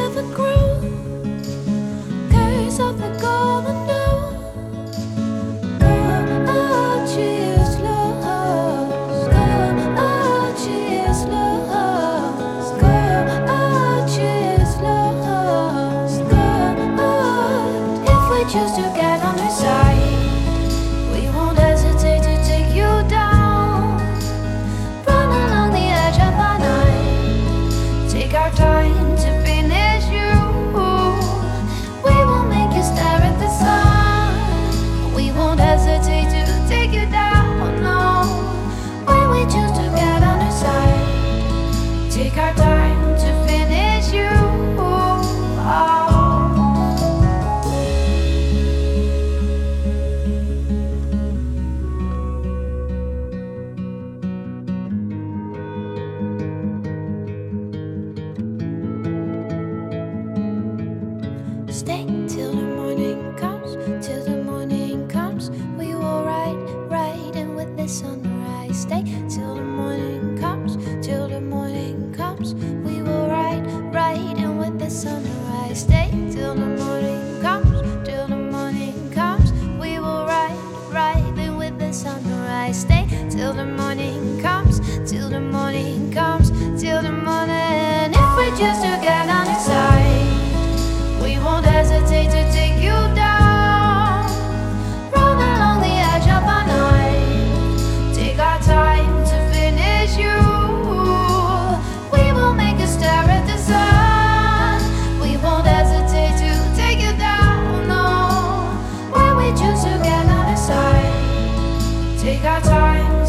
never grew. Curse of the golden dew. Gorgeous lost. Gorgeous lost. Gorgeous lost. God, if we choose to get on her side, we won't hesitate to take you down. Run along the edge of our night. Take our time to finish you. We will make you stare at the sun. We won't hesitate to take you down, no. When we choose to get on her side, take our time to finish you. Stay till the morning comes, till the morning comes. We will ride in with the sunrise. Stay till the morning comes, till the morning comes. We will ride in with the sunrise. Stay till the morning comes, till the morning comes. We will ride in with the sunrise. Stay till the morning comes, till the morning comes, till the morning. If we choose to get on his side, we won't hesitate to take you down. Run along the edge of our night. Take our time to finish you. We will make you stare at the sun. We won't hesitate to take you down, no. When we choose to get on our side, take our time